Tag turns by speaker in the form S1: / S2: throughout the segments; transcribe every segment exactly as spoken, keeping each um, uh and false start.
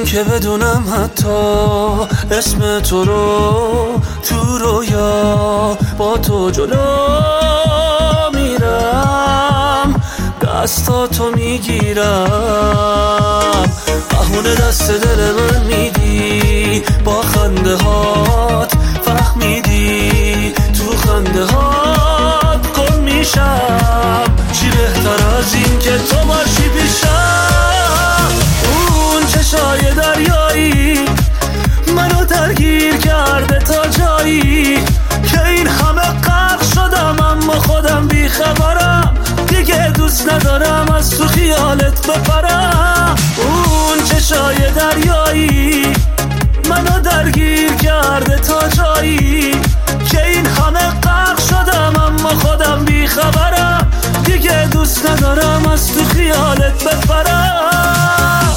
S1: که بدونم حتی اسم تو رو تو رویا با تو جلو میرم، دستاتو میگیرم، بهونه دست دل من میدی، با خنده هات فهمیدی، تو خنده هات گم میشم، چی بهتر از این که تو باشی پیشم. اون چشای دریایی منو درگیر کرده تا جایی که این همه غرق شدم، اما خودم بیخبرم، دیگه دوست ندارم از تو خیالت بپرم. اون چشای دریایی منو درگیر کرده تا جایی که این همه غرق شدم، اما خودم بیخبرم، دیگه دوست ندارم از تو خیالت بپرم.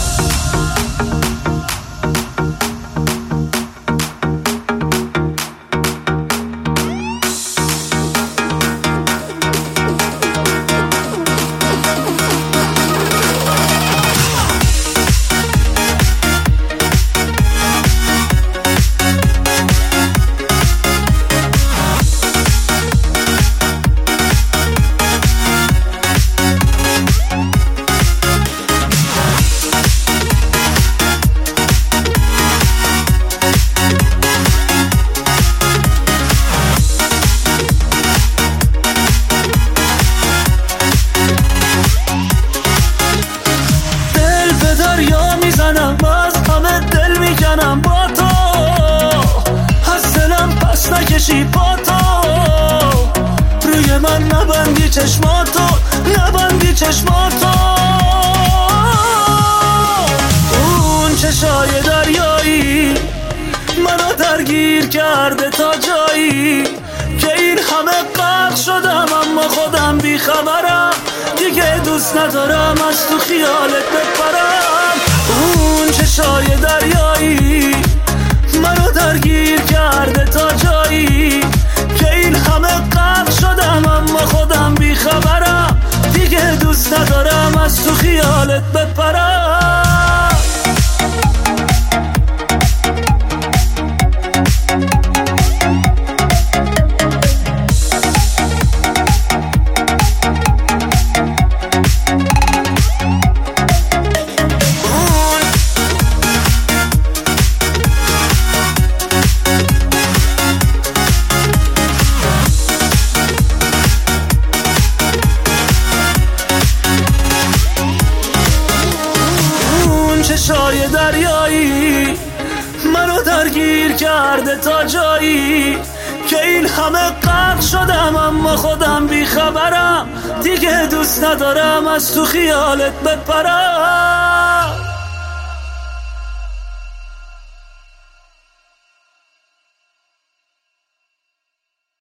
S1: باز همه دل میکنم با تو، از دلم پس نکشی با تو، روی من نبندی چشماتو، نبندی چشماتو. اون چشای دریایی منو درگیر کرده تا جایی که این همه غرق شدم، اما خودم بیخبرم، دیگه دوست ندارم از تو خیالت بپرم. اون چشای دریایی منو درگیر کرده تا جایی که این همه غرق شدم، اما خودم بیخبرم، دیگه دوست ندارم از تو خیالت بپرم. چشای دریایی منو درگیر کرده تا جایی که این همه غرق شدم، اما خودم بیخبرم، دیگه دوست ندارم از تو خیالت بپرم.